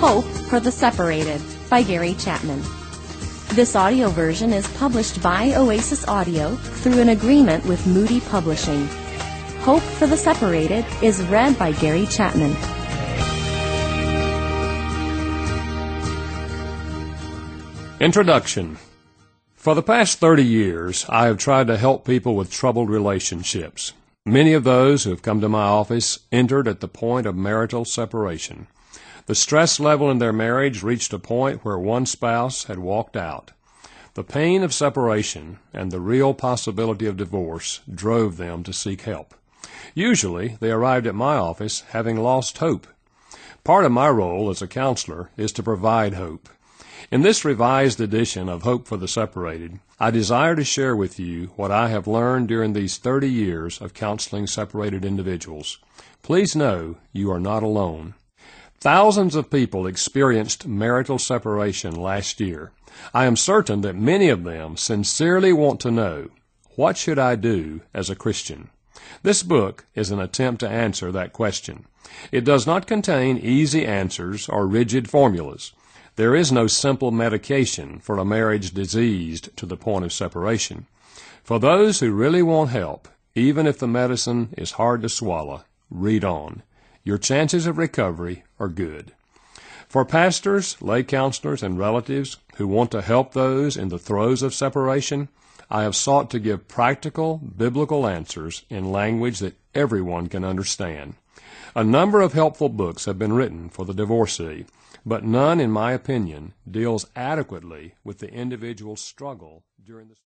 Hope for the Separated by Gary Chapman. This audio version is published by Oasis Audio through an agreement with Moody Publishing. Hope for the Separated is read by Gary Chapman. Introduction. For the past 30 years, I have tried to help people with troubled relationships. Many of those who have come to my office entered at the point of marital separation. The stress level in their marriage reached a point where one spouse had walked out. The pain of separation and the real possibility of divorce drove them to seek help. Usually, they arrived at my office having lost hope. Part of my role as a counselor is to provide hope. In this revised edition of Hope for the Separated, I desire to share with you what I have learned during these 30 years of counseling separated individuals. Please know you are not alone. Thousands of people experienced marital separation last year. I am certain that many of them sincerely want to know, what should I do as a Christian? This book is an attempt to answer that question. It does not contain easy answers or rigid formulas. There is no simple medication for a marriage diseased to the point of separation. For those who really want help, even if the medicine is hard to swallow, read on. Your chances of recovery are good. For pastors, lay counselors, and relatives who want to help those in the throes of separation, I have sought to give practical, biblical answers in language that everyone can understand. A number of helpful books have been written for the divorcee, but none, in my opinion, deals adequately with the individual's struggle during the